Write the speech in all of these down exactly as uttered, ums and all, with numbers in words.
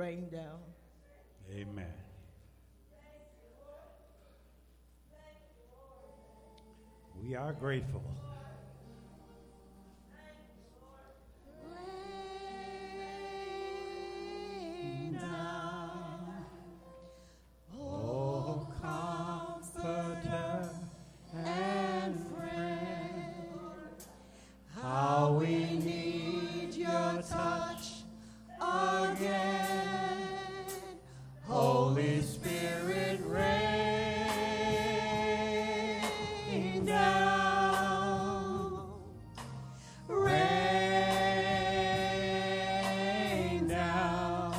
rain down. Amen. We are grateful. Rain down, oh comforter and friend, how we need your touch again. Holy Spirit, rain down, rain down.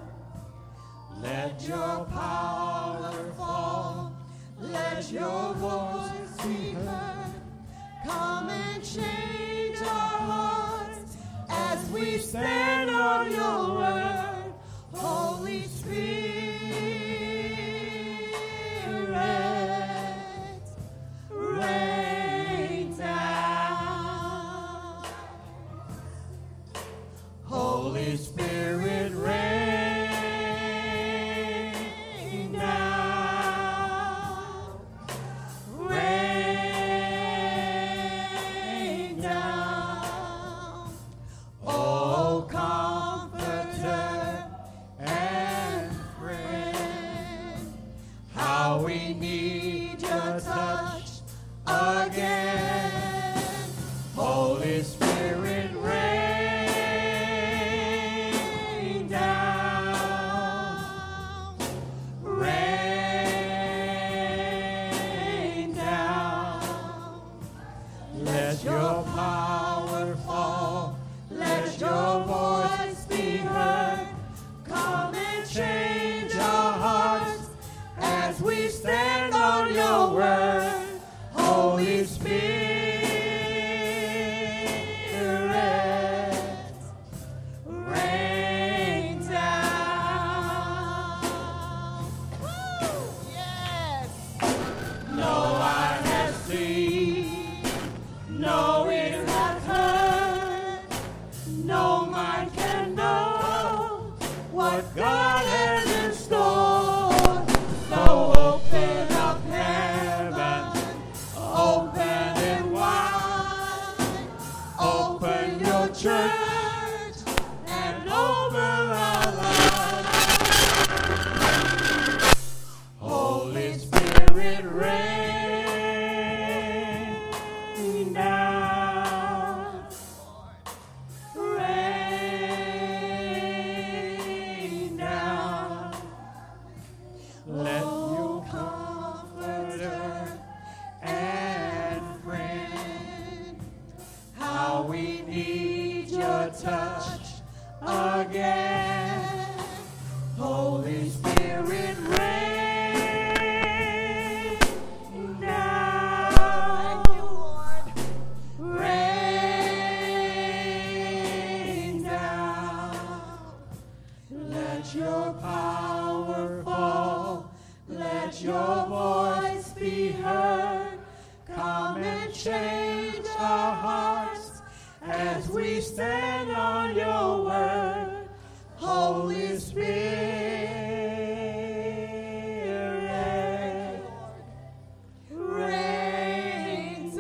Let your power fall, let your voice be heard. Come and change our hearts as we stand on your word. Holy Spirit, rain down. Holy Spirit, rain down. Rain down. Oh, comforter and friend, how we need your touch again. Holy Spirit, rain down, rain down. Let your power fall, let your voice be heard. Come and change our hearts as we stand on your word. Holy Spirit, rain down. Woo! Yes. No eye has seen, no ear has heard, no mind can know what God has in store. So open up heaven, open it wide, open your church and open our lives. Holy Spirit, rain down, rain down. Let you comforter and friend, how we need your touch again. Holy Spirit, rain down. Thank you, Lord. Rain down. Let your power fall, let your voice be heard. Come and change our hearts as we stand on your word. Holy Spirit, rain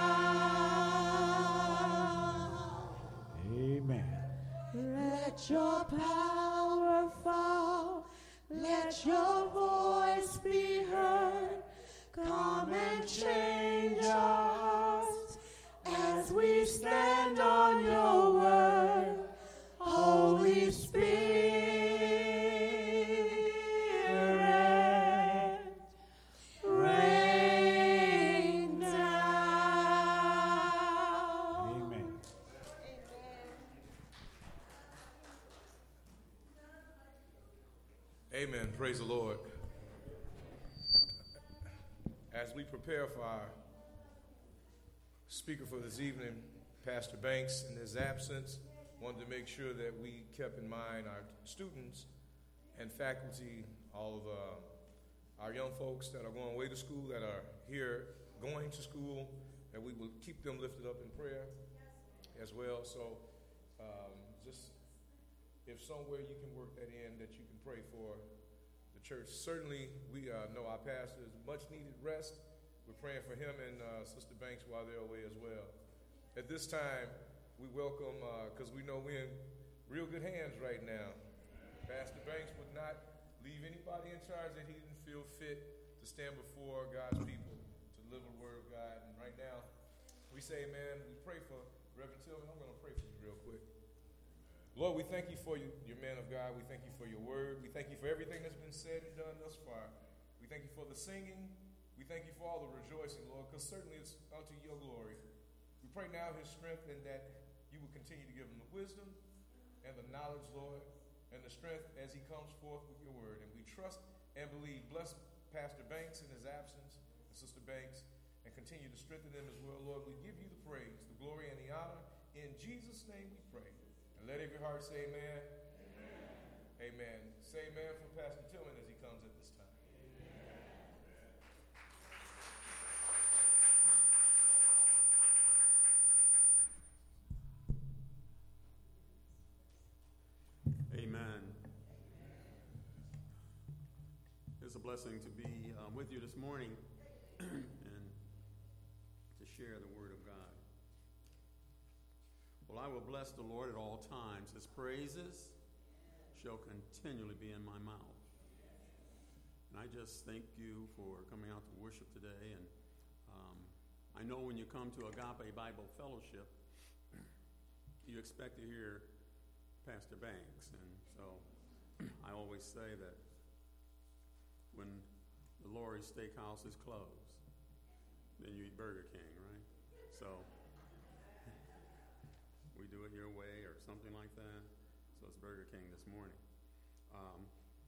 down. Amen. Let your power fall, let your voice be heard. Come and change our hearts as we stand on your word. Holy Spirit, rain down. Amen. Amen. Praise the Lord. As we prepare for our speaker for this evening, Pastor Banks, in his absence, wanted to make sure that we kept in mind our students and faculty, all of uh, our young folks that are going away to school, that are here going to school, that we will keep them lifted up in prayer as well. So um, just if somewhere you can work that in, that pray for the church. Certainly, we uh, know our pastor is much needed rest. We're praying for him and uh, Sister Banks while they're away as well. At this time, we welcome, because uh, we know we're in real good hands right now. Pastor Banks would not leave anybody in charge that he didn't feel fit to stand before God's people to deliver the word of God. And right now, we say, man, we pray for Reverend Tillman. I'm going to pray for you real quick. Lord, we thank you for you, your man of God. We thank you for your word. We thank you for everything that's been said and done thus far. We thank you for the singing. We thank you for all the rejoicing, Lord, because certainly it's unto your glory. We pray now his strength and that you will continue to give him the wisdom and the knowledge, Lord, and the strength as he comes forth with your word. And we trust and believe. Bless Pastor Banks in his absence, and Sister Banks, and continue to strengthen them as well, Lord. We give you the praise, the glory, and the honor. In Jesus' name we pray. And let every heart say amen. Amen. Amen. Say amen for Pastor Tillman as he comes at this time. Amen. It's a blessing to be um, with you this morning and to share the word of God. Well, I will bless the Lord at all times. His praises shall continually be in my mouth. And I just thank you for coming out to worship today. And um, I know when you come to Agape Bible Fellowship, you expect to hear Pastor Banks. And so I always say that when the Lori Steakhouse is closed, then you eat Burger King, right? So we do it your way or something like that. So it's Burger King this morning. Um,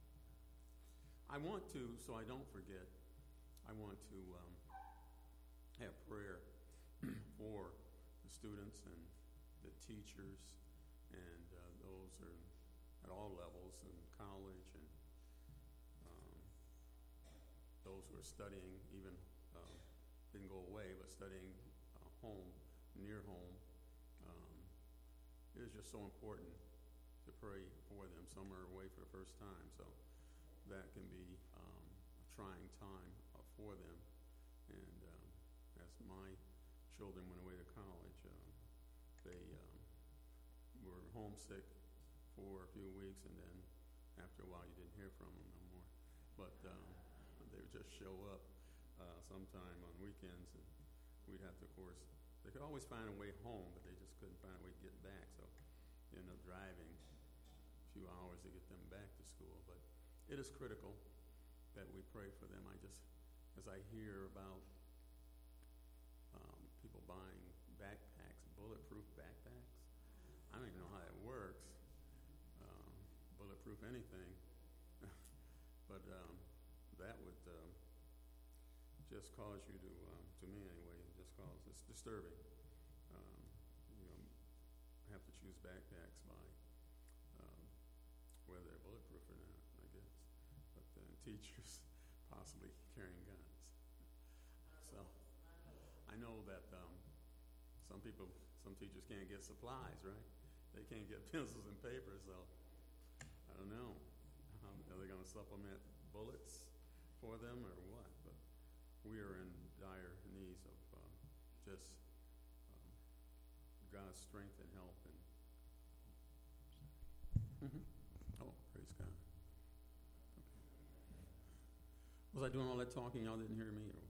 I want to, so I don't forget, I want to um, have prayer for the students and the teachers and uh, those are at all levels in college and um, those who are studying, even um, didn't go away, but studying uh, home, near home. Um, it is just so important to pray for them. Some are away for the first time, so that can be um, a trying time uh, for them. And um, as my children went away to college, uh, they um, were homesick for a few weeks, and then after a while you didn't hear from them no more. But um, they would just show up uh, sometime on weekends, and we'd have to, of course, they could always find a way home, but they just couldn't find a way to get back. So you end up driving a few hours to get them back to school. But it is critical that we pray for them. I just, as I hear about um, people buying backpacks, bulletproof backpacks, I don't even know how that works. Um, bulletproof anything. But um, that would um, just cause you to, um, to me anyway, just cause, it's disturbing. Um, you know, have to choose backpacks by um, whether they're bulletproof or not, I guess. But then teachers possibly carrying guns. So I know that um, some people, some teachers can't get supplies, right? They can't get pencils and paper, so I don't know. Um, are they going to supplement bullets for them or what? But we are in dire needs of uh, just um, God's strength and help. And mm-hmm. Oh, praise God. Okay. Was I doing all that talking? Y'all didn't hear me?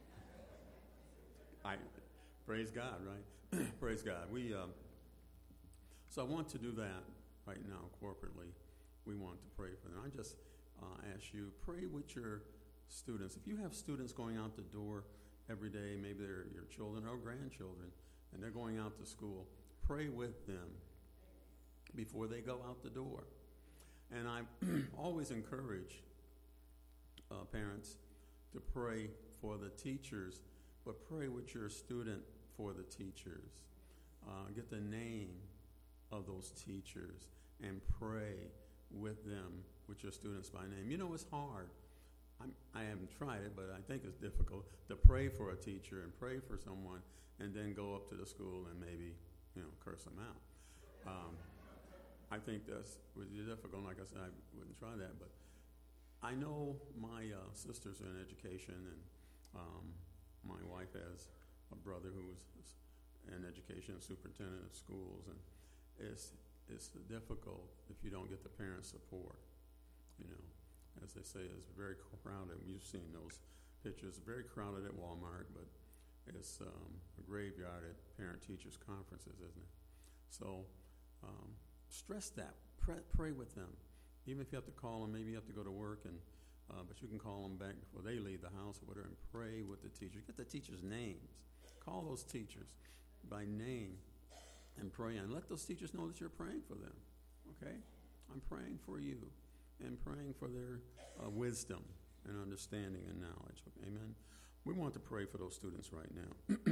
I praise God, right? Praise God. We. Um, So I want to do that right now corporately. We want to pray for them. I just uh, ask you, pray with your students. If you have students going out the door every day, maybe they're your children or grandchildren, and they're going out to school, pray with them before they go out the door. And I always encourage uh, parents to pray for the teachers, but pray with your student for the teachers. Uh, get the name of those teachers and pray with them, with your students by name. You know, it's hard. I'm, I haven't tried it, but I think it's difficult to pray for a teacher and pray for someone and then go up to the school and maybe, you know, curse them out. Um, I think that's really difficult. Like I said, I wouldn't try that, but I know my uh, sisters are in education, and um, my wife has a brother who was in education, superintendent of schools, and it's it's difficult if you don't get the parent support. You know, as they say, it's very crowded. You've seen those pictures. Very crowded at Walmart, but it's um, a graveyard at parent-teachers conferences, isn't it? So um, stress that. Pray, pray with them. Even if you have to call them, maybe you have to go to work, and uh, but you can call them back before they leave the house or whatever, and pray with the teachers. Get the teachers' names. Call those teachers by name and pray, and let those teachers know that you're praying for them. Okay? I'm praying for you and praying for their uh, wisdom and understanding and knowledge. Amen? We want to pray for those students right now.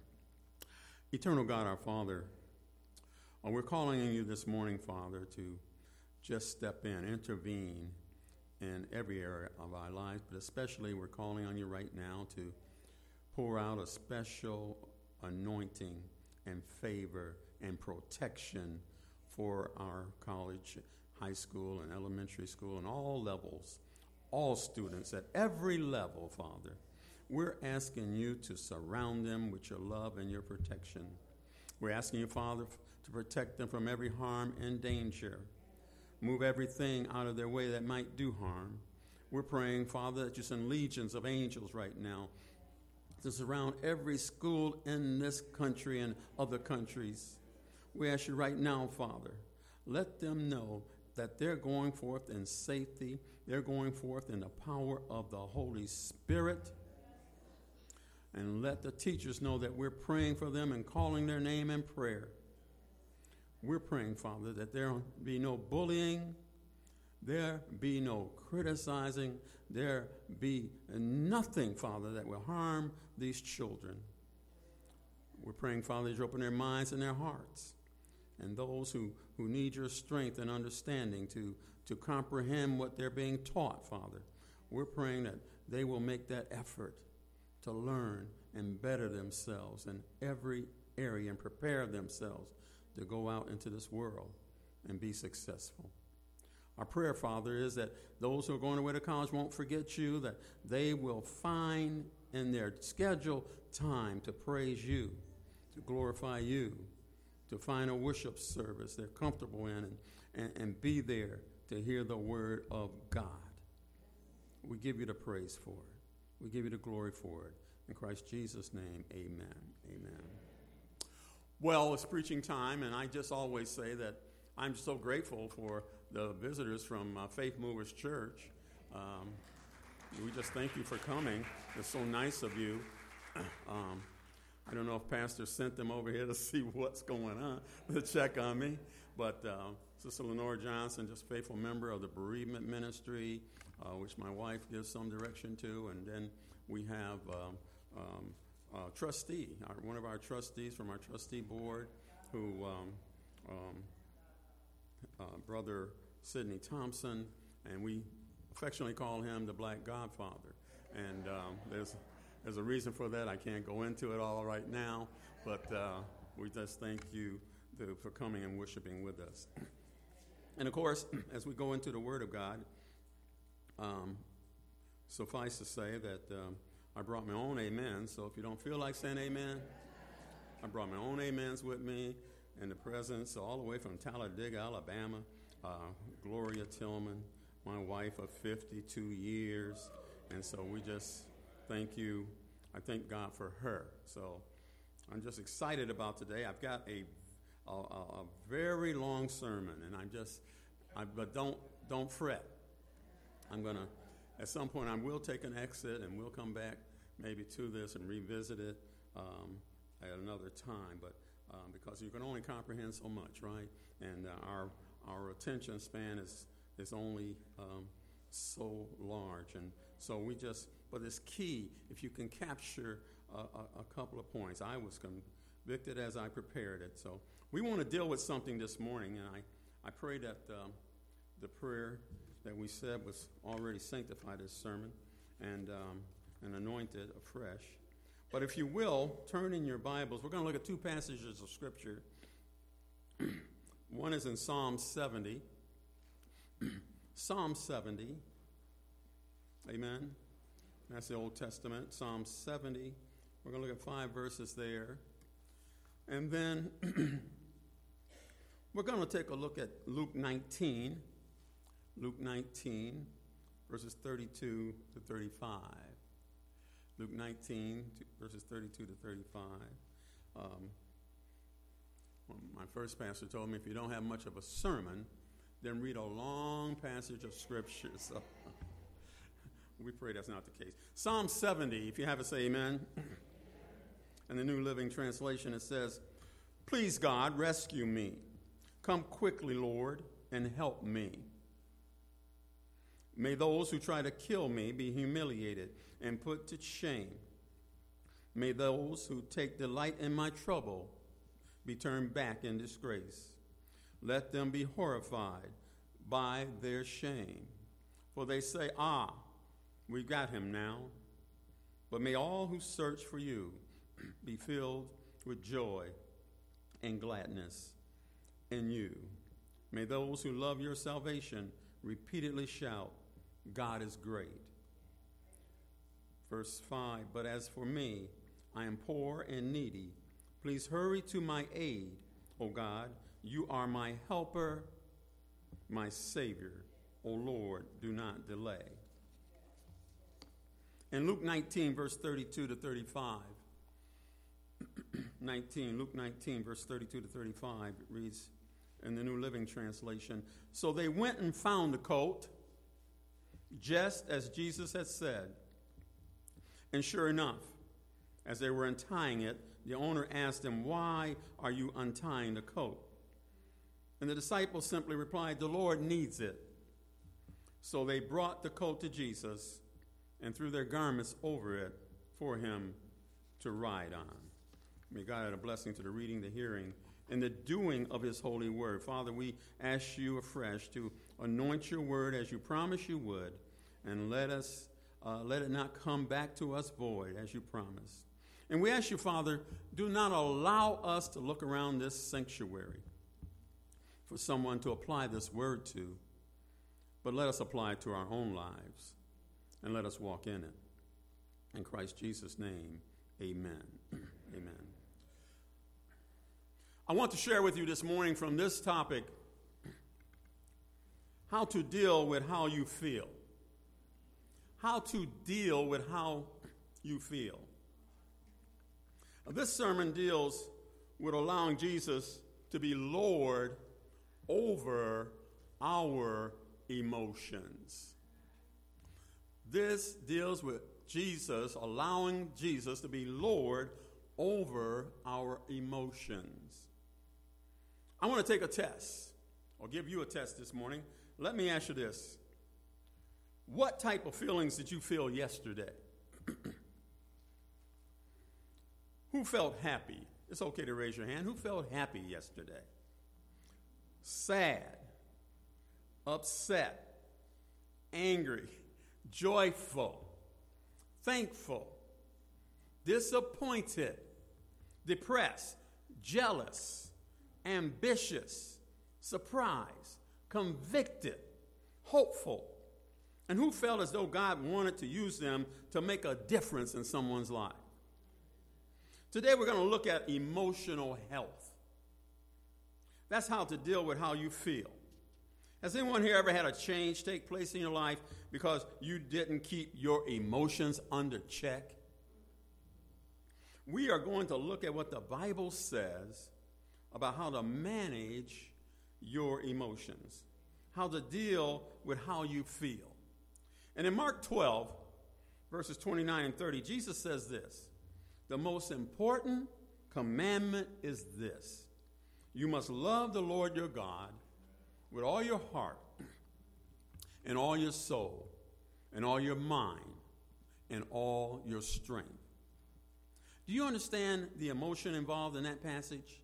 Eternal God, our Father, uh, we're calling on you this morning, Father, to just step in, intervene in every area of our lives, but especially we're calling on you right now to pour out a special anointing and favor and protection for our college, high school, and elementary school, and all levels, all students at every level, Father. We're asking you to surround them with your love and your protection. We're asking you, Father, to protect them from every harm and danger. Move everything out of their way that might do harm. We're praying, Father, that you send legions of angels right now to surround every school in this country and other countries. We ask you right now, Father, let them know that they're going forth in safety. They're going forth in the power of the Holy Spirit. And let the teachers know that we're praying for them and calling their name in prayer. We're praying, Father, that there be no bullying, there be no criticizing, there be nothing, Father, that will harm these children. We're praying, Father, that you open their minds and their hearts, and those who, who need your strength and understanding to, to comprehend what they're being taught, Father. We're praying that they will make that effort to learn and better themselves in every area and prepare themselves to go out into this world and be successful. Our prayer, Father, is that those who are going away to college won't forget you, that they will find in their schedule time to praise you, to glorify you, to find a worship service they're comfortable in, and, and, and be there to hear the word of God. We give you the praise for it. We give you the glory for it. In Christ Jesus' name, amen. Amen. Well, it's preaching time, and I just always say that I'm so grateful for the visitors from uh, Faith Movers Church. Um, we just thank you for coming. It's so nice of you. Um, I don't know if Pastor sent them over here to see what's going on, to check on me, but uh, Sister Lenore Johnson, just faithful member of the bereavement ministry, uh, which my wife gives some direction to, and then we have um, um, Uh, trustee, our, one of our trustees from our trustee board, who, um, um, uh, Brother Sidney Thompson, and we affectionately call him the Black Godfather. And um, there's there's a reason for that. I can't go into it all right now, but uh, we just thank you to, for coming and worshiping with us. And of course, as we go into the Word of God, um, suffice to say that um, I brought my own amens, so if you don't feel like saying amen, I brought my own amens with me in the presence all the way from Talladega, Alabama, uh, Gloria Tillman, my wife of fifty-two years, and so we just thank you. I thank God for her. So I'm just excited about today. I've got a a, a very long sermon, and I'm just, I, but don't don't fret. I'm gonna. At some point, I will take an exit, and we'll come back maybe to this and revisit it um, at another time. But um, because you can only comprehend so much, right? And uh, our our attention span is is only um, so large, and so we just. But it's key if you can capture a, a, a couple of points. I was convicted as I prepared it, so we want to deal with something this morning, and I I pray that um, the prayer that we said was already sanctified this sermon and um, and anointed afresh. But if you will, turn in your Bibles. We're going to look at two passages of Scripture. One is in Psalm seventy. Psalm seventy. Amen. That's the Old Testament. Psalm seventy. We're going to look at five verses there. And then we're going to take a look at Luke nineteen. Luke nineteen, verses thirty-two to thirty-five. Luke nineteen, verses thirty-two to thirty-five. Um, well, my first pastor told me if you don't have much of a sermon, then read a long passage of Scripture. So we pray that's not the case. Psalm seventy, if you have it, say amen. In the New Living Translation, it says, "Please, God, rescue me. Come quickly, Lord, and help me. May those who try to kill me be humiliated and put to shame. May those who take delight in my trouble be turned back in disgrace. Let them be horrified by their shame. For they say, 'Ah, we got him now.' But may all who search for you be filled with joy and gladness in you. May those who love your salvation repeatedly shout, 'God is great.'" Verse five, "But as for me, I am poor and needy. Please hurry to my aid, O God. You are my helper, my Savior. O Lord, do not delay." In Luke nineteen, verse thirty-two to thirty-five, nineteen, Luke nineteen, verse thirty-two to thirty-five, it reads in the New Living Translation, "So they went and found the colt, just as Jesus had said. And sure enough, as they were untying it, the owner asked him, 'Why are you untying the coat?' And the disciples simply replied, 'The Lord needs it.' So they brought the coat to Jesus and threw their garments over it for him to ride on." May God add a blessing to the reading, the hearing, and the doing of his holy word. Father, we ask you afresh to anoint your word as you promised you would, and let us uh, let it not come back to us void as you promised. And we ask you, Father, do not allow us to look around this sanctuary for someone to apply this word to, but let us apply it to our own lives, and let us walk in it. In Christ Jesus' name, amen. Amen. I want to share with you this morning from this topic how to deal with how you feel. How to deal with how you feel. Now, this sermon deals with allowing Jesus to be Lord over our emotions. This deals with Jesus, allowing Jesus to be Lord over our emotions. I want to take a test. I'll give you a test this morning. Let me ask you this. What type of feelings did you feel yesterday? Who felt happy? It's okay to raise your hand. Who felt happy yesterday? Sad, upset, angry, joyful, thankful, disappointed, depressed, jealous, ambitious, surprised, convicted, hopeful, and who felt as though God wanted to use them to make a difference in someone's life. Today we're going to look at emotional health. That's how to deal with how you feel. Has anyone here ever had a change take place in your life because you didn't keep your emotions under check? We are going to look at what the Bible says about how to manage your emotions, how to deal with how you feel. And in Mark twelve, verses twenty-nine and thirty, Jesus says this: "The most important commandment is this: you must love the Lord your God with all your heart and all your soul and all your mind and all your strength." Do you understand the emotion involved in that passage?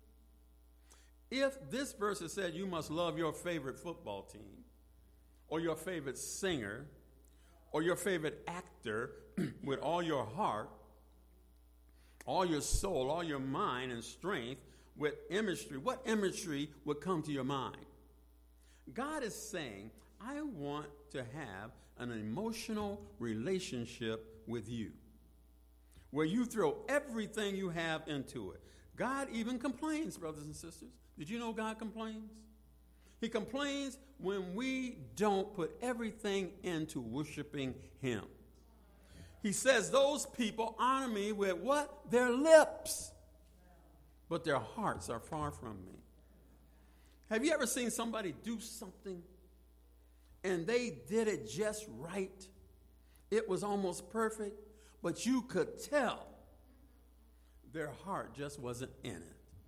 If this verse had said you must love your favorite football team or your favorite singer or your favorite actor with all your heart, all your soul, all your mind and strength, with imagery, what imagery would come to your mind? God is saying, I want to have an emotional relationship with you, where you throw everything you have into it. God even complains, brothers and sisters. Did you know God complains? He complains when we don't put everything into worshiping him. He says, those people honor me with what? Their lips. But their hearts are far from me. Have you ever seen somebody do something and they did it just right? It was almost perfect, but you could tell their heart just wasn't in it.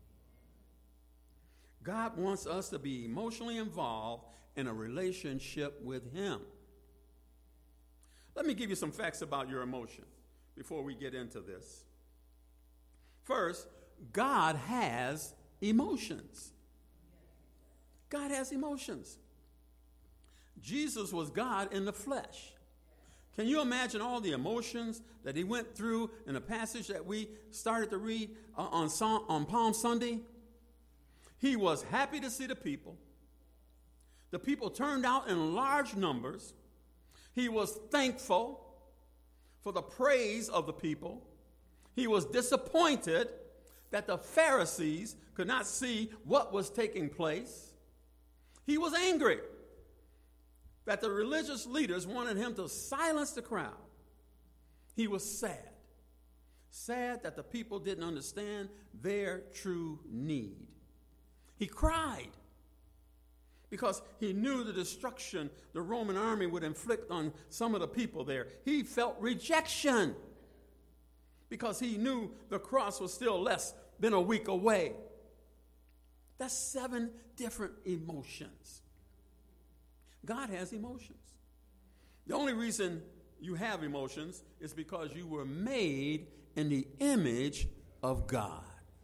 God wants us to be emotionally involved in a relationship with him. Let me give you some facts about your emotion before we get into this. First, God has emotions. God has emotions. Jesus was God in the flesh. Can you imagine all the emotions that he went through in the passage that we started to read uh, on, on Palm Sunday? He was happy to see the people. The people turned out in large numbers. He was thankful for the praise of the people. He was disappointed that the Pharisees could not see what was taking place. He was angry that the religious leaders wanted him to silence the crowd. He was sad. Sad that the people didn't understand their true need. He cried because he knew the destruction the Roman army would inflict on some of the people there. He felt rejection because he knew the cross was still less than a week away. That's seven different emotions. God has emotions. The only reason you have emotions is because you were made in the image of God.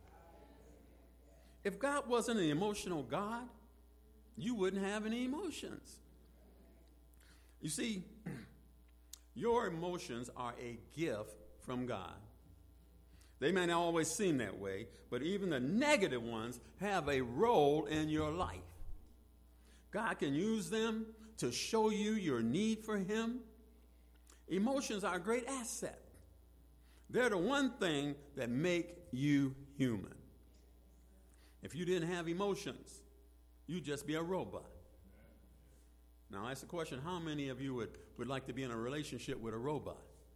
If God wasn't an emotional God, you wouldn't have any emotions. You see, your emotions are a gift from God. They may not always seem that way, but even the negative ones have a role in your life. God can use them to show you your need for him. Emotions are a great asset. They're the one thing that make you human. If you didn't have emotions, you'd just be a robot. Now, I ask the question, how many of you would, would like to be in a relationship with a robot?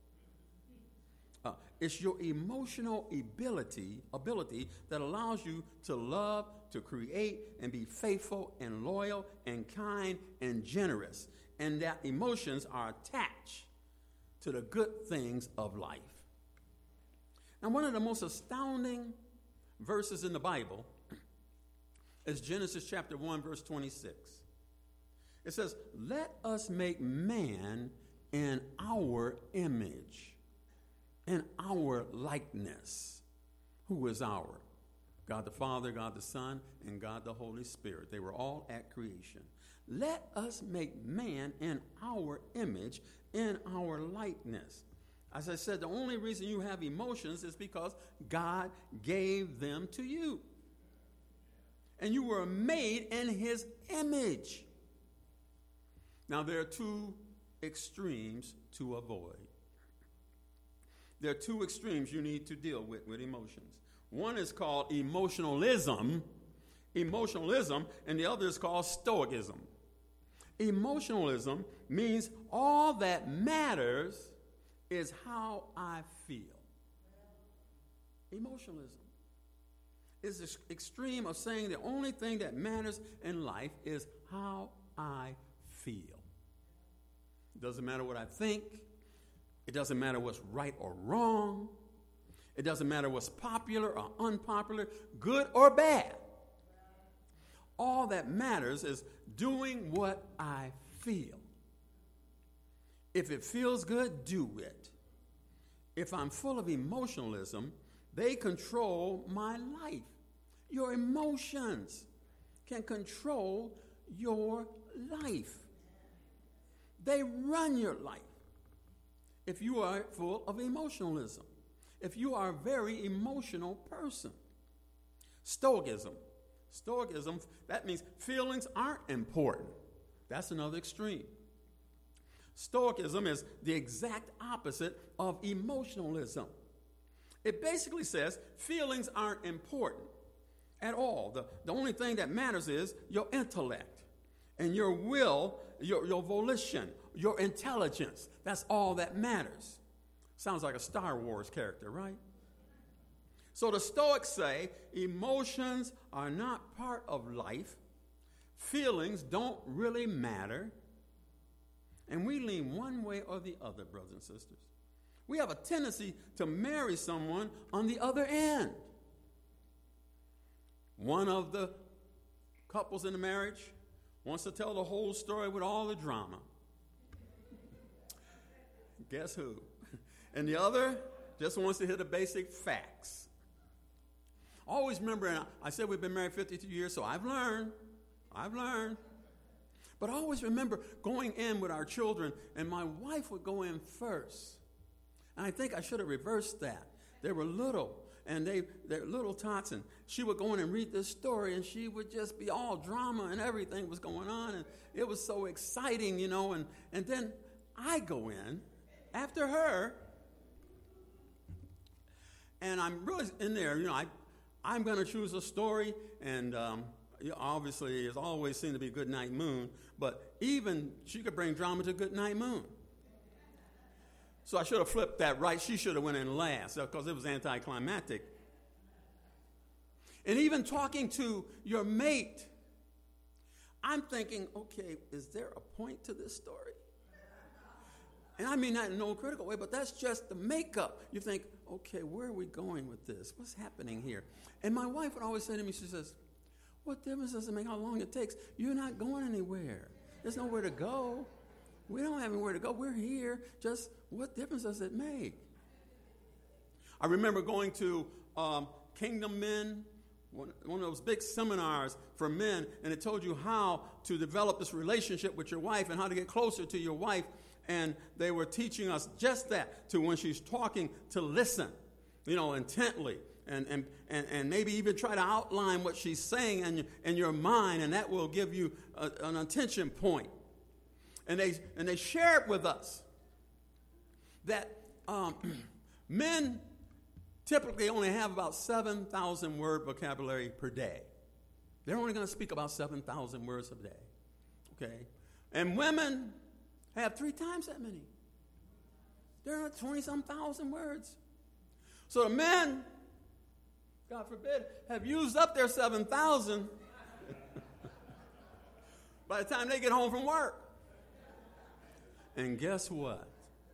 Uh, it's your emotional ability, ability that allows you to love, to create, and be faithful and loyal and kind and generous. And that emotions are attached to the good things of life. Now, one of the most astounding verses in the Bible is Genesis chapter one, verse twenty-six. It says, let us make man in our image, in our likeness. Who is our? God the Father, God the Son, and God the Holy Spirit. They were all at creation. Let us make man in our image, in our likeness. As I said, the only reason you have emotions is because God gave them to you. And you were made in his image. Now, there are two extremes to avoid. There are two extremes you need to deal with with emotions. One is called emotionalism, emotionalism, and the other is called stoicism. Emotionalism means all that matters is how I feel. Emotionalism is the extreme of saying the only thing that matters in life is how I feel. It doesn't matter what I think. It doesn't matter what's right or wrong. It doesn't matter what's popular or unpopular, good or bad. All that matters is doing what I feel. If it feels good, do it. If I'm full of emotionalism, they control my life. Your emotions can control your life. They run your life. If you are full of emotionalism, if you are a very emotional person. Stoicism. Stoicism, that means feelings aren't important. That's another extreme. Stoicism is the exact opposite of emotionalism. It basically says feelings aren't important at all. The, the only thing that matters is your intellect and your will, your, your volition, your intelligence. That's all that matters. Sounds like a Star Wars character, right? So the Stoics say emotions are not part of life. Feelings don't really matter. And we lean one way or the other, brothers and sisters. We have a tendency to marry someone on the other end. One of the couples in the marriage wants to tell the whole story with all the drama. Guess who? And the other just wants to hear the basic facts. Always remember, and I said we've been married fifty-two years, so I've learned. I've learned. But I always remember going in with our children, and my wife would go in first. And I think I should have reversed that. They were little, and they, they're little tots, and she would go in and read this story, and she would just be all drama, and everything was going on, and it was so exciting, you know, and, and then I go in after her, and I'm really in there, you know, I, I'm going to choose a story, and um, obviously, it's always seemed to be Good Night Moon, but even she could bring drama to Good Night Moon. So I should have flipped that right. She should have went in last because it was anticlimactic. And even talking to your mate, I'm thinking, okay, is there a point to this story? And I mean that in no critical way, but that's just the makeup. You think, okay, where are we going with this? What's happening here? And my wife would always say to me, she says, what difference does it make how long it takes? You're not going anywhere. There's nowhere to go. We don't have anywhere to go. We're here. Just what difference does it make? I remember going to um, Kingdom Men, one, one of those big seminars for men, and it told you how to develop this relationship with your wife and how to get closer to your wife. And they were teaching us just that, to when she's talking, to listen, you know, intently. And, and, and, and maybe even try to outline what she's saying in your, in your mind, and that will give you a, an attention point. And they, and they shared with us that um, men typically only have about seven thousand word vocabulary per day. They're only going to speak about seven thousand words a day. Okay? And women have three times that many. They're at twenty-some thousand words. So the men, God forbid, have used up their seven thousand by the time they get home from work. And guess what?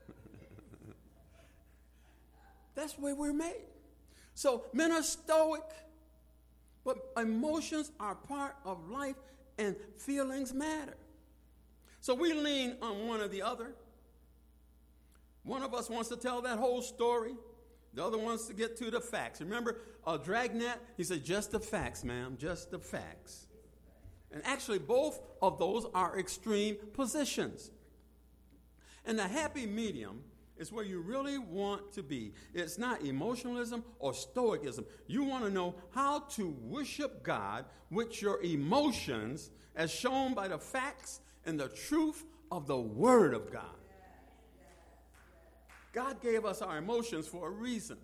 That's the way we're made. So men are stoic, but emotions are part of life and feelings matter. So we lean on one or the other. One of us wants to tell that whole story. The other wants to get to the facts. Remember, uh, Dragnet, he said, just the facts, ma'am, just the facts. And actually, both of those are extreme positions. And the happy medium is where you really want to be. It's not emotionalism or stoicism. You want to know how to worship God with your emotions as shown by the facts and the truth of the Word of God. God gave us our emotions for a reason.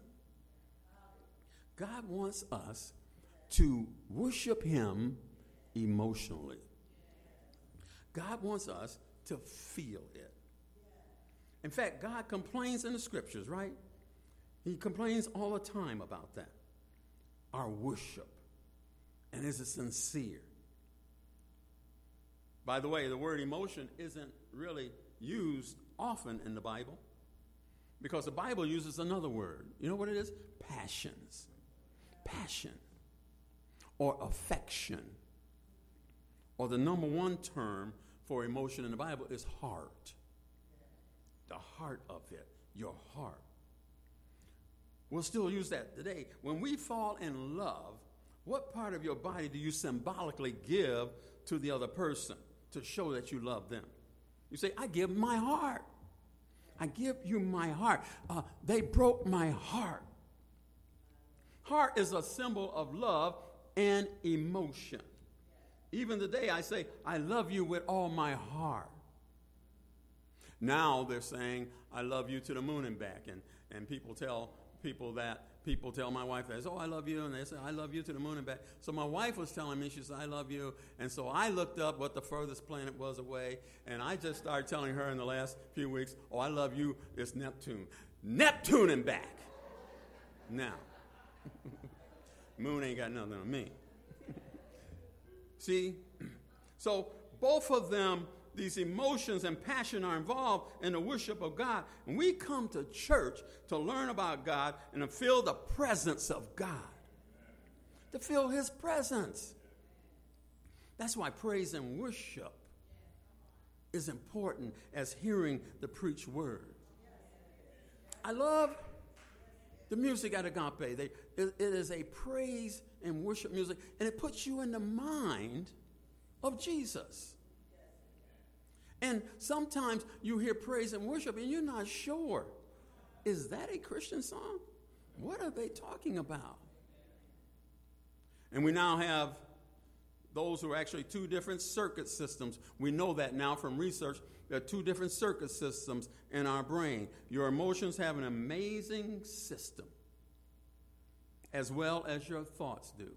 God wants us to worship Him emotionally. God wants us to feel it. In fact, God complains in the Scriptures, right? He complains all the time about that. Our worship. And is it sincere? By the way, the word emotion isn't really used often in the Bible, because the Bible uses another word. You know what it is? Passions. Passion. Or affection. Or the number one term for emotion in the Bible is heart. The heart of it. Your heart. We'll still use that today. When we fall in love, what part of your body do you symbolically give to the other person to show that you love them? You say, I give my heart. I give you my heart. Uh, they broke my heart. Heart is a symbol of love and emotion. Even today I say, I love you with all my heart. Now they're saying, I love you to the moon and back. And, and people tell people that, people tell my wife that, oh, I love you. And they say, I love you to the moon and back. So my wife was telling me, she said, I love you. And so I looked up what the furthest planet was away. And I just started telling her in the last few weeks, oh, I love you, it's Neptune. Neptune and back. Now, moon ain't got nothing on me. See? So both of them, these emotions and passion are involved in the worship of God. And we come to church to learn about God and to feel the presence of God. To feel his presence. That's why praise and worship is important as hearing the preached word. I love the music at Agape. They, it, it is a praise and worship music, and it puts you in the mind of Jesus. And sometimes you hear praise and worship, and you're not sure, is that a Christian song? What are they talking about? And we now have those who are actually two different circuit systems. We know that now from research. There are two different circuit systems in our brain. Your emotions have an amazing system, as well as your thoughts do.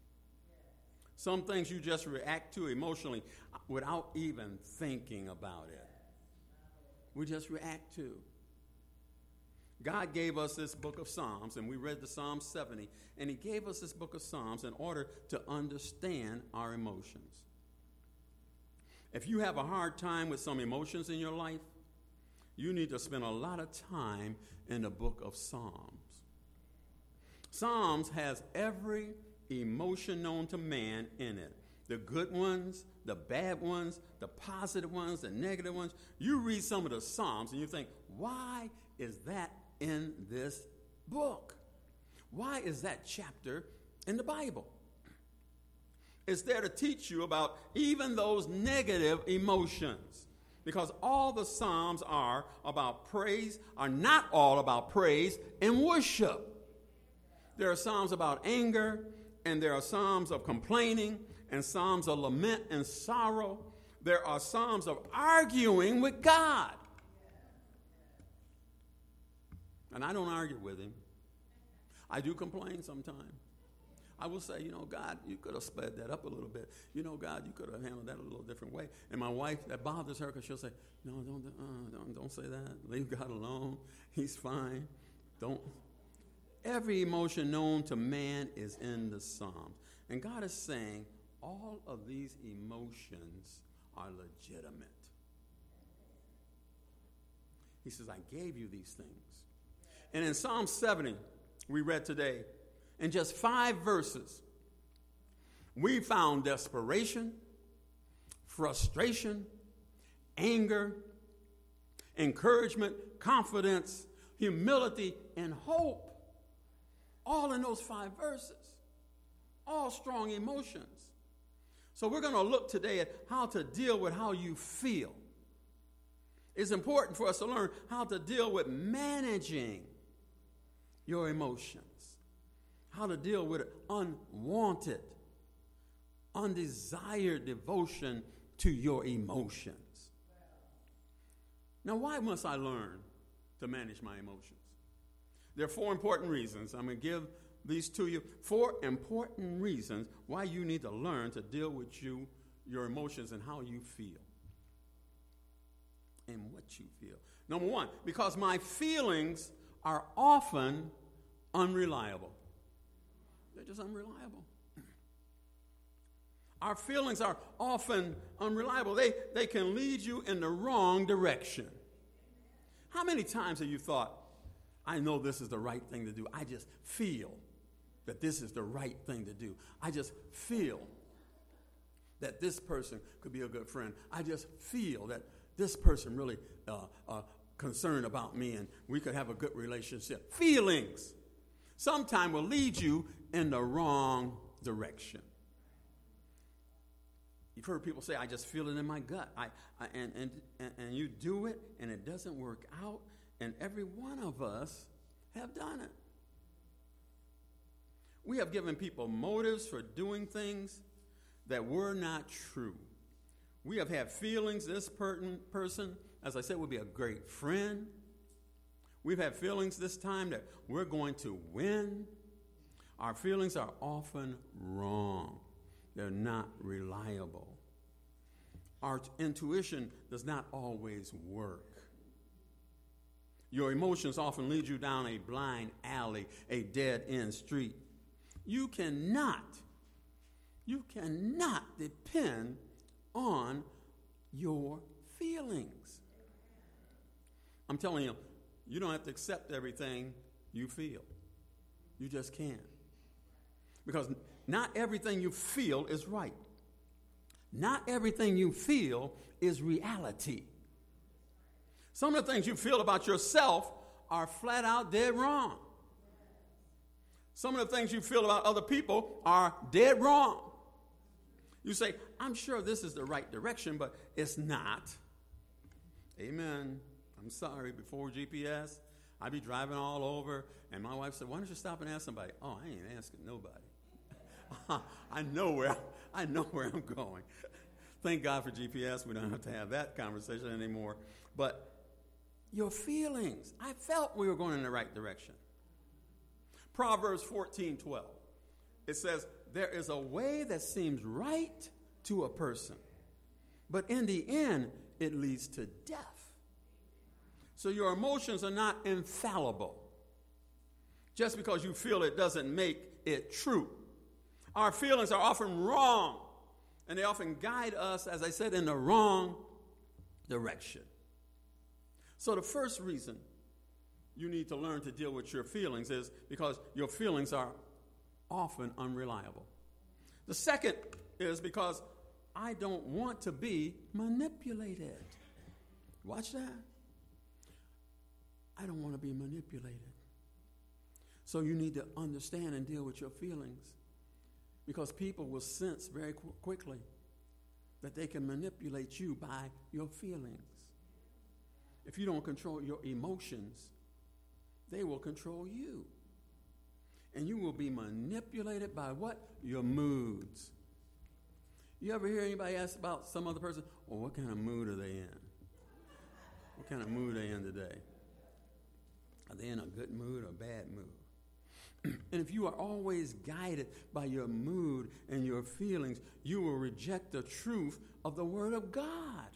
Some things you just react to emotionally without even thinking about it. We just react to. God gave us this book of Psalms, and we read the Psalm seventy, and he gave us this book of Psalms in order to understand our emotions. If you have a hard time with some emotions in your life, you need to spend a lot of time in the book of Psalms. Psalms has every emotion known to man in it. The good ones, the bad ones, the positive ones, the negative ones. You read some of the Psalms and you think, why is that in this book? Why is that chapter in the Bible? It's there to teach you about even those negative emotions. Because all the Psalms are about praise, are not all about praise and worship. There are Psalms about anger, and there are Psalms of complaining, and Psalms of lament and sorrow. There are Psalms of arguing with God. And I don't argue with him. I do complain sometimes. I will say, you know, God, you could have sped that up a little bit. You know, God, you could have handled that a little different way. And my wife, that bothers her because she'll say, no, don't, uh, don't, don't say that. Leave God alone. He's fine. Don't. Every emotion known to man is in the Psalms. And God is saying all of these emotions are legitimate. He says, I gave you these things. And in Psalm seventy, we read today, in just five verses, we found desperation, frustration, anger, encouragement, confidence, humility, and hope. All in those five verses. All strong emotions. So we're going to look today at how to deal with how you feel. It's important for us to learn how to deal with managing your emotions. How to deal with unwanted, undesired devotion to your emotions. Now, why must I learn to manage my emotions? There are four important reasons. I'm going to give these to you. Four important reasons why you need to learn to deal with you, your emotions, and how you feel. And what you feel. Number one, because my feelings are often unreliable. They're just unreliable. Our feelings are often unreliable. They, they can lead you in the wrong direction. How many times have you thought, I know this is the right thing to do. I just feel that this is the right thing to do. I just feel that this person could be a good friend. I just feel that this person really uh, uh, concerned about me and we could have a good relationship. Feelings sometimes will lead you in the wrong direction. You've heard people say, I just feel it in my gut. I, I and, and, and you do it, and it doesn't work out, and every one of us have done it. We have given people motives for doing things that were not true. We have had feelings this per- person, as I said, would be a great friend. We've had feelings this time that we're going to win. Our feelings are often wrong. They're not reliable. Our t- intuition does not always work. Your emotions often lead you down a blind alley, a dead-end street. You cannot, you cannot depend on your feelings. I'm telling you, you don't have to accept everything you feel. You just can't. Because not everything you feel is right. Not everything you feel is reality. Some of the things you feel about yourself are flat out dead wrong. Some of the things you feel about other people are dead wrong. You say, I'm sure this is the right direction, but it's not. Amen. I'm sorry, before G P S, I'd be driving all over, and my wife said, why don't you stop and ask somebody? Oh, I ain't asking nobody. I know where I know where I'm going. Thank God for G P S. We don't have to have that conversation anymore. But your feelings, I felt we were going in the right direction. Proverbs fourteen twelve. It says, there is a way that seems right to a person, but in the end, it leads to death. So your emotions are not infallible. Just because you feel it doesn't make it true. Our feelings are often wrong, and they often guide us, as I said, in the wrong direction. So the first reason you need to learn to deal with your feelings is because your feelings are often unreliable. The second is because I don't want to be manipulated. Watch that. I don't want to be manipulated. So you need to understand and deal with your feelings, because people will sense very qu- quickly that they can manipulate you by your feelings. If you don't control your emotions, they will control you. And you will be manipulated by what? Your moods. You ever hear anybody ask about some other person, well, what kind of mood are they in? What kind of mood are they in today? Are they in a good mood or a bad mood? And if you are always guided by your mood and your feelings, you will reject the truth of the Word of God.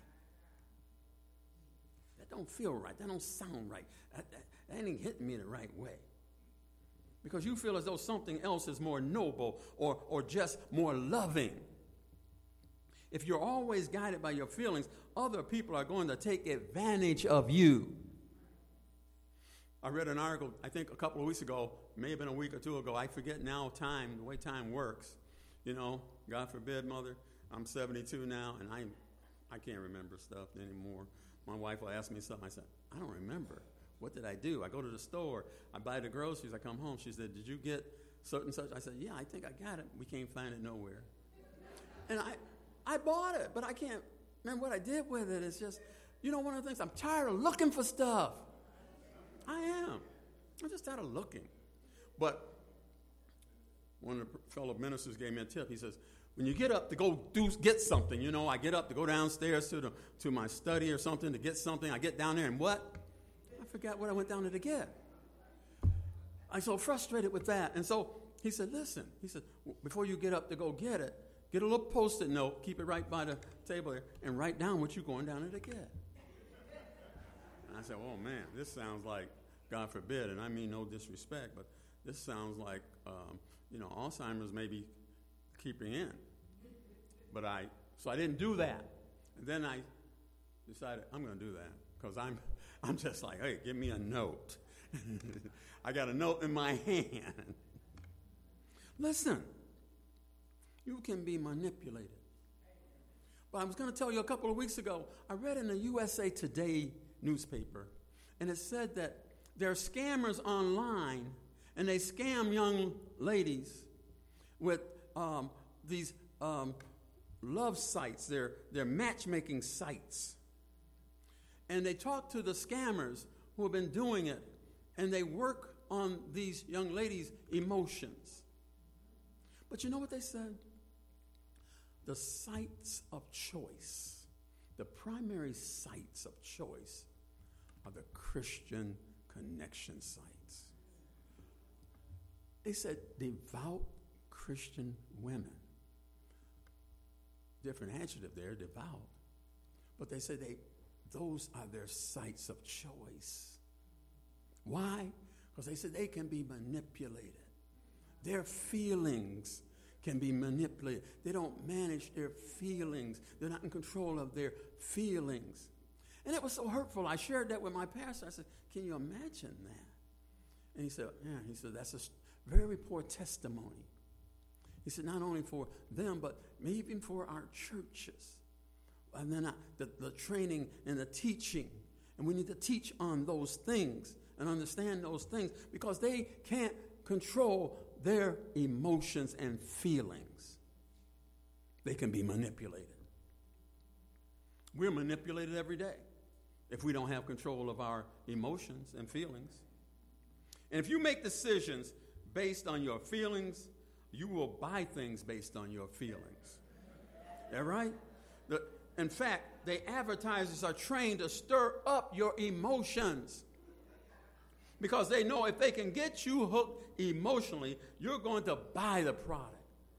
That don't feel right. That don't sound right. That, that, that ain't hitting me the right way. Because you feel as though something else is more noble or, or just more loving. If you're always guided by your feelings, other people are going to take advantage of you. I read an article, I think a couple of weeks ago, may have been a week or two ago. I forget now time, the way time works. You know, God forbid, Mother, I'm seventy-two now, and I I can't remember stuff anymore. My wife will ask me something. I said, I don't remember. What did I do? I go to the store. I buy the groceries. I come home. She said, did you get certain such? I said, yeah, I think I got it. We can't find it nowhere. And I, I bought it, but I can't remember what I did with it. It's just, you know, one of the things, I'm tired of looking for stuff. I am. I'm just tired of looking. But one of the fellow ministers gave me a tip. He says, when you get up to go do get something, you know, I get up to go downstairs to the to my study or something to get something. I get down there and what? I forgot what I went down there to get. I'm so frustrated with that. And so he said, listen, he said, before you get up to go get it, get a little Post-it note, keep it right by the table there, and write down what you're going down there to get. And I said, oh, man, this sounds like, God forbid, and I mean no disrespect, but this sounds like, um, you know, Alzheimer's may be keeping in. But I, so I didn't do that. And then I decided I'm going to do that because I'm, I'm just like, hey, give me a note. I got a note in my hand. Listen, you can be manipulated. But I was going to tell you a couple of weeks ago, I read in the U S A Today newspaper, and it said that there are scammers online, and they scam young ladies with um, these um, love sites. They're, they're matchmaking sites. And they talk to the scammers who have been doing it, and they work on these young ladies' emotions. But you know what they said? The sites of choice, the primary sites of choice are the Christian connection sites. They said devout Christian women. Different adjective there, devout. But they said they those are their sites of choice. Why? Because they said they can be manipulated. Their feelings can be manipulated. They don't manage their feelings. They're not in control of their feelings. And it was so hurtful. I shared that with my pastor. I said, can you imagine that? And he said, yeah. He said, that's a very poor testimony. He said, not only for them, but maybe even for our churches. And then I, the, the training and the teaching. And we need to teach on those things and understand those things because they can't control their emotions and feelings. They can be manipulated. We're manipulated every day if we don't have control of our emotions and feelings. And if you make decisions based on your feelings, you will buy things based on your feelings. Is that right? The, in fact, the advertisers are trained to stir up your emotions because they know if they can get you hooked emotionally, you're going to buy the product.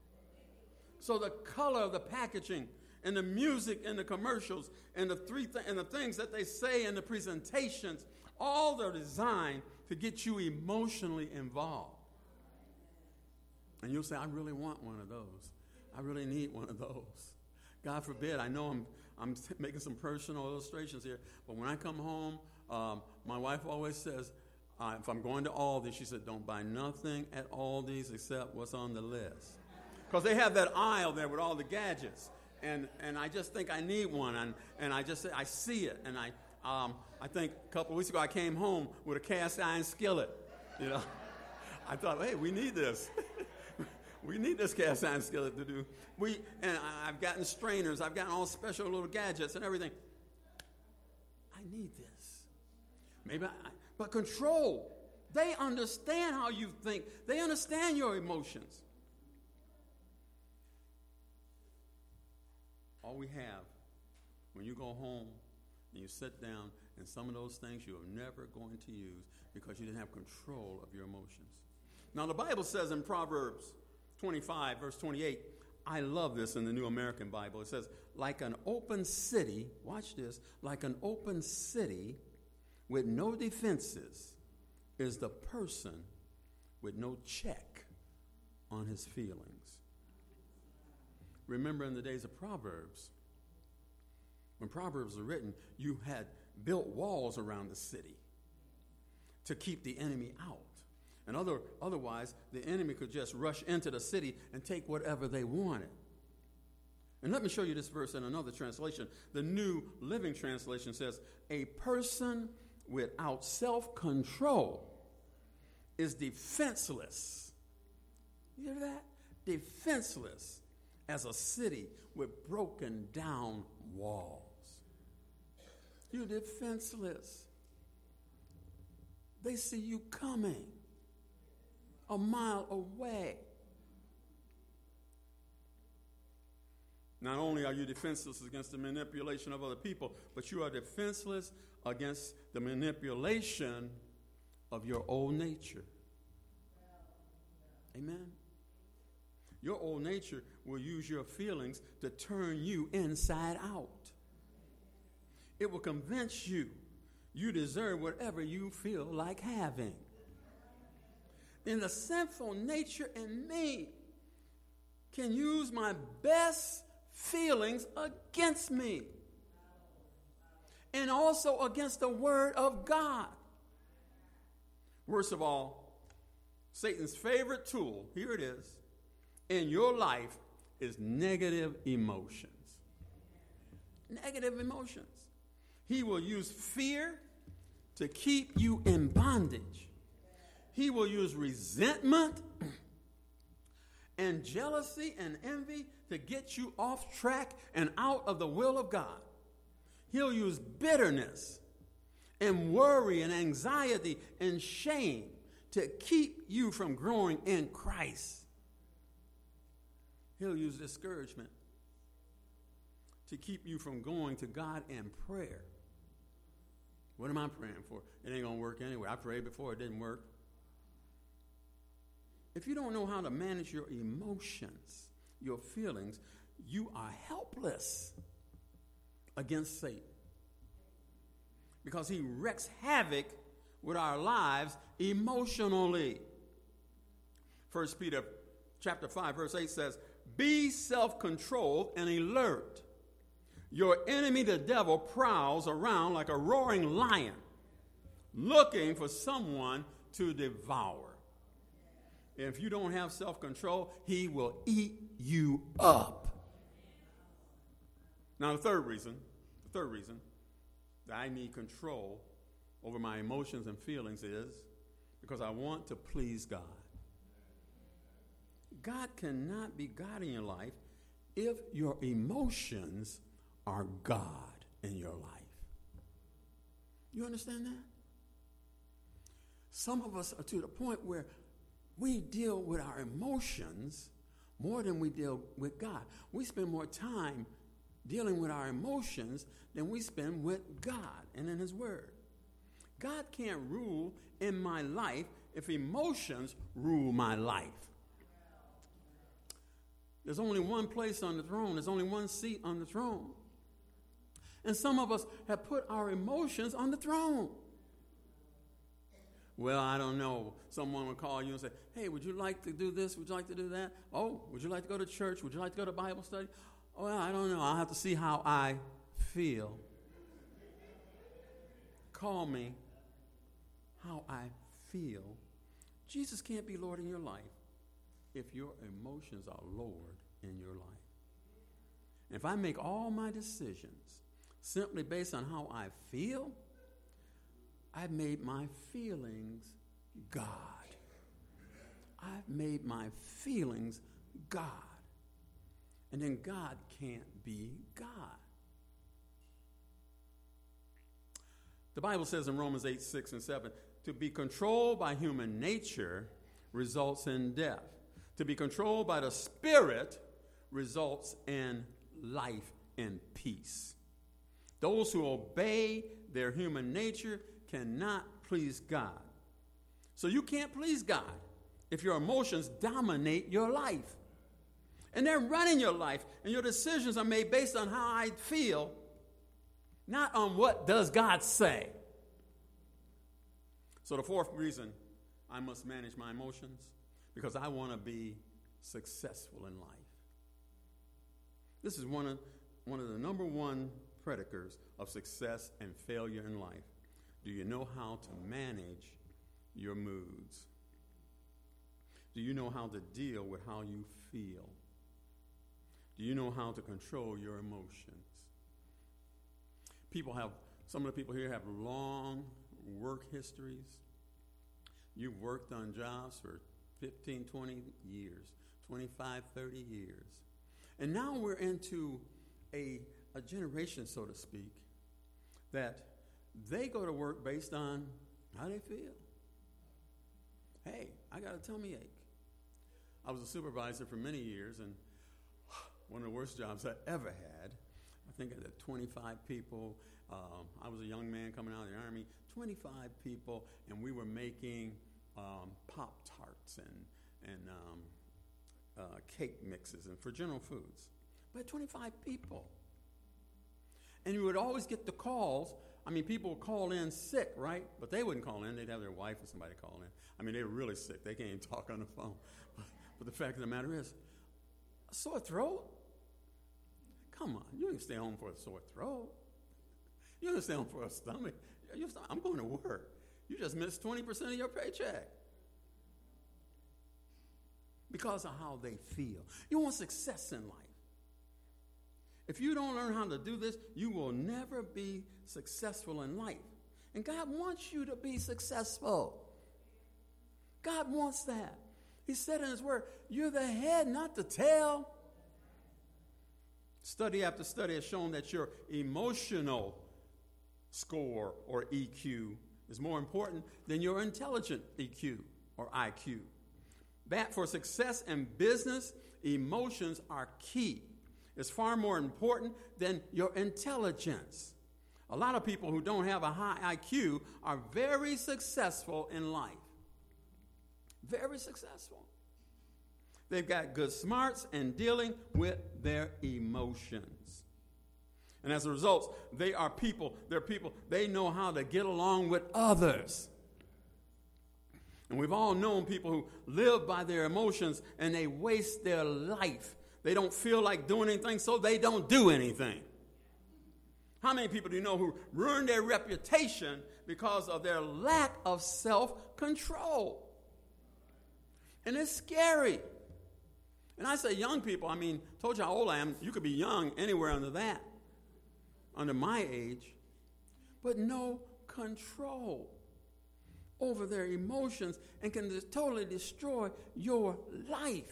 So the color of the packaging and the music and the commercials and the three th- and the things that they say in the presentations, all they're designed to get you emotionally involved. And you'll say, I really want one of those. I really need one of those. God forbid, I know I'm I'm making some personal illustrations here, but when I come home, um, my wife always says, uh, if I'm going to Aldi's, she said, don't buy nothing at Aldi's except what's on the list. Because they have that aisle there with all the gadgets. And and I just think I need one. And, and I just I see it. And I um, I think a couple of weeks ago I came home with a cast iron skillet. You know, I thought, hey, we need this. We need this cast iron skillet to do. We and I, I've gotten strainers. I've gotten all special little gadgets and everything. I need this. Maybe, I, but control. They understand how you think. They understand your emotions. All we have when you go home and you sit down, and some of those things you are never going to use because you didn't have control of your emotions. Now, the Bible says in Proverbs twenty-five, verse twenty-eight, I love this in the New American Bible. It says, like an open city, watch this, like an open city with no defenses is the person with no check on his feelings. Remember in the days of Proverbs, when Proverbs were written, you had built walls around the city to keep the enemy out. And other, otherwise, the enemy could just rush into the city and take whatever they wanted. And let me show you this verse in another translation. The New Living Translation says, a person without self-control is defenseless. You hear that? Defenseless as a city with broken down walls. You're defenseless. They see you coming a mile away. Not only are you defenseless against the manipulation of other people, but you are defenseless against the manipulation of your old nature. Amen? Your old nature will use your feelings to turn you inside out. It will convince you you deserve whatever you feel like having. Then the sinful nature in me can use my best feelings against me and also against the word of God. Worst of all, Satan's favorite tool, here it is, in your life is negative emotions. Negative emotions. He will use fear to keep you in bondage. He will use resentment and jealousy and envy to get you off track and out of the will of God. He'll use bitterness and worry and anxiety and shame to keep you from growing in Christ. He'll use discouragement to keep you from going to God in prayer. What am I praying for? It ain't going to work anyway. I prayed before, it didn't work. If you don't know how to manage your emotions, your feelings, you are helpless against Satan. Because he wreaks havoc with our lives emotionally. First Peter chapter five, verse eight says, be self-controlled and alert. Your enemy, the devil, prowls around like a roaring lion, looking for someone to devour. If you don't have self-control, he will eat you up. Now, the third reason, the third reason that I need control over my emotions and feelings is because I want to please God. God cannot be God in your life if your emotions are God in your life. You understand that? Some of us are to the point where we deal with our emotions more than we deal with God. We spend more time dealing with our emotions than we spend with God and in His Word. God can't rule in my life if emotions rule my life. There's only one place on the throne. There's only one seat on the throne. And some of us have put our emotions on the throne. Well, I don't know. Someone will call you and say, hey, would you like to do this? Would you like to do that? Oh, would you like to go to church? Would you like to go to Bible study? Oh, well, I don't know. I'll have to see how I feel. Call me how I feel. Jesus can't be Lord in your life if your emotions are Lord in your life. And if I make all my decisions simply based on how I feel, I've made my feelings God. I've made my feelings God. And then God can't be God. The Bible says in Romans eight, six and seven, to be controlled by human nature results in death. To be controlled by the Spirit results in life and peace. Those who obey their human nature cannot please God. So you can't please God if your emotions dominate your life. And they're running your life, and your decisions are made based on how I feel, not on what does God say. So the fourth reason I must manage my emotions, because I want to be successful in life. This is one of, one of the number one predictors of success and failure in life. Do you know how to manage your moods? Do you know how to deal with how you feel? Do you know how to control your emotions? People have, some of the people here have long work histories. You've worked on jobs for fifteen, twenty years, twenty-five, thirty years. And now we're into a, a generation, so to speak, that they go to work based on how they feel. Hey, I got a tummy ache. I was a supervisor for many years, and one of the worst jobs I ever had. I think I had twenty-five people. Um, I was a young man coming out of the Army. twenty-five people, and we were making um, Pop-Tarts and, and um, uh, cake mixes and for General Foods. But twenty-five people. And you would always get the calls. I mean, people would call in sick, right? But they wouldn't call in. They'd have their wife or somebody call in. I mean, they were really sick. They can't even talk on the phone. But, but the fact of the matter is, a sore throat? Come on. You can stay home for a sore throat. You can stay home for a stomach. You're, I'm going to work. You just missed twenty percent of your paycheck. Because of how they feel. You want success in life. If you don't learn how to do this, you will never be successful in life. And God wants you to be successful. God wants that. He said in His Word, you're the head, not the tail. Study after study has shown that your emotional score, or E Q, is more important than your intelligent E Q or I Q. That for success in business, emotions are key. It's far more important than your intelligence. A lot of people who don't have a high I Q are very successful in life. Very successful. They've got good smarts in dealing with their emotions. And as a result, they are people, they're people, they know how to get along with others. And we've all known people who live by their emotions and they waste their life. They don't feel like doing anything, so they don't do anything. How many people do you know who ruin their reputation because of their lack of self-control? And it's scary. And I say young people, I mean, told you how old I am. You could be young anywhere under that, under my age, but no control over their emotions and can just totally destroy your life.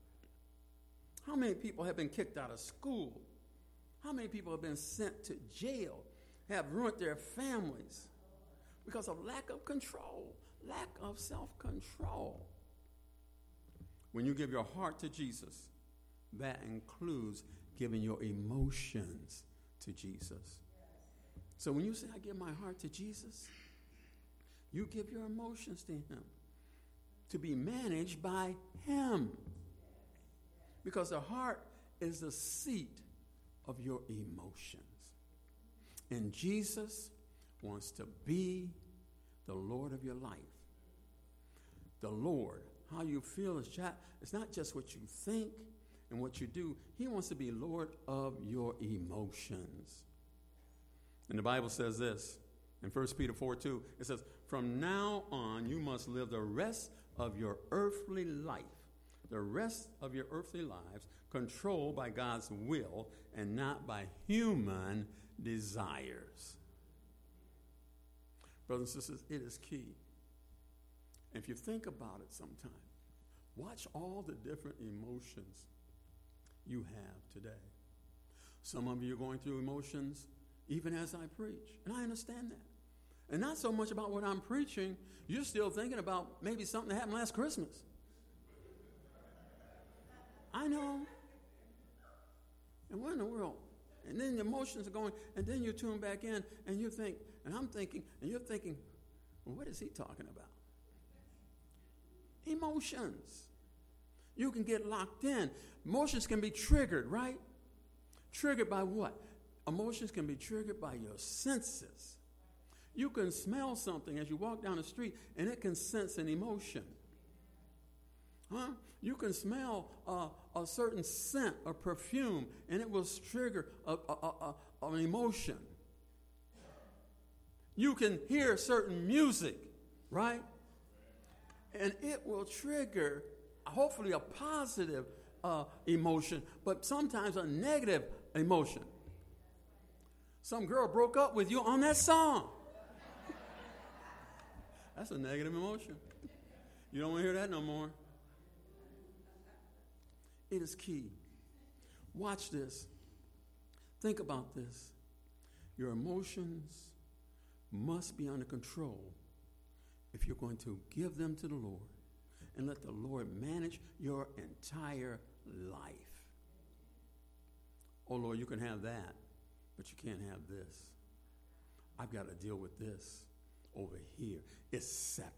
How many people have been kicked out of school? How many people have been sent to jail, have ruined their families because of lack of control, lack of self-control? When you give your heart to Jesus, that includes giving your emotions to Jesus. So when you say, I give my heart to Jesus, you give your emotions to him to be managed by him. Because the heart is the seat of your emotions. And Jesus wants to be the Lord of your life. The Lord, how you feel is chat. It's not just what you think and what you do. He wants to be Lord of your emotions. And the Bible says this in First Peter four two. It says, from now on you must live the rest of your earthly life, the rest of your earthly lives, controlled by God's will and not by human desires. Brothers and sisters, it is key. If you think about it sometime, watch all the different emotions you have today. Some of you are going through emotions even as I preach, and I understand that. And not so much about what I'm preaching, you're still thinking about maybe something that happened last Christmas. I know. And what in the world? And then the emotions are going, and then you tune back in, and you think, and I'm thinking, and you're thinking, well, what is he talking about? Emotions. You can get locked in. Emotions can be triggered, right? Triggered by what? Emotions can be triggered by your senses. You can smell something as you walk down the street, and it can sense an emotion. Huh? You can smell uh, a certain scent or perfume, and it will trigger a, a, a, a, an emotion. You can hear certain music, right? And it will trigger, hopefully, a positive uh, emotion, but sometimes a negative emotion. Some girl broke up with you on that song. That's a negative emotion. You don't want to hear that no more. It is key. Watch this. Think about this. Your emotions must be under control if you're going to give them to the Lord and let the Lord manage your entire life. Oh, Lord, you can have that, but you can't have this. I've got to deal with this over here. It's separate.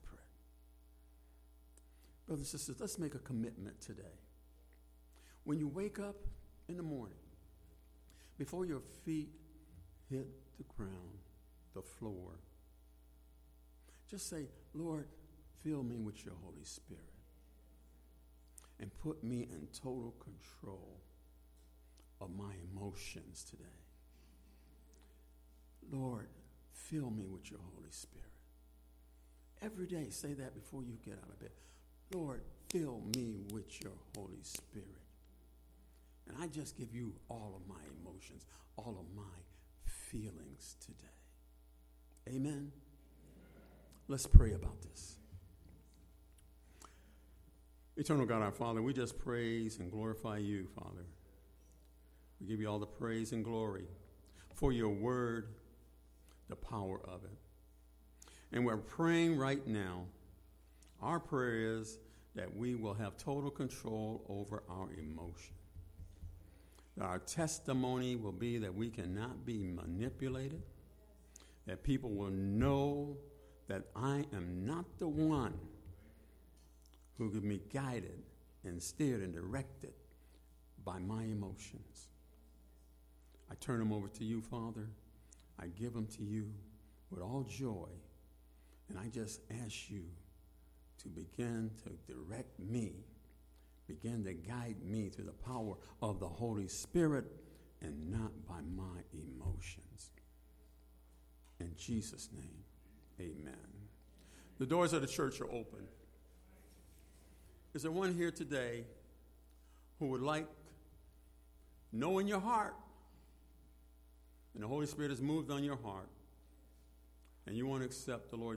Brothers and sisters, let's make a commitment today. When you wake up in the morning, before your feet hit the ground, the floor, just say, Lord, fill me with your Holy Spirit and put me in total control of my emotions today. Lord, fill me with your Holy Spirit. Every day, say that before you get out of bed. Lord, fill me with your Holy Spirit. And I just give you all of my emotions, all of my feelings today. Amen? Let's pray about this. Eternal God, our Father, we just praise and glorify you, Father. We give you all the praise and glory for your word, the power of it. And we're praying right now. Our prayer is that we will have total control over our emotion. Our testimony will be that we cannot be manipulated, that people will know that I am not the one who can be guided and steered and directed by my emotions. I turn them over to you, Father. I give them to you with all joy, and I just ask you to begin to direct me, begin to guide me through the power of the Holy Spirit and not by my emotions. In Jesus' name, amen. The doors of the church are open. Is there one here today who would like, know in your heart, and the Holy Spirit has moved on your heart, and you want to accept the Lord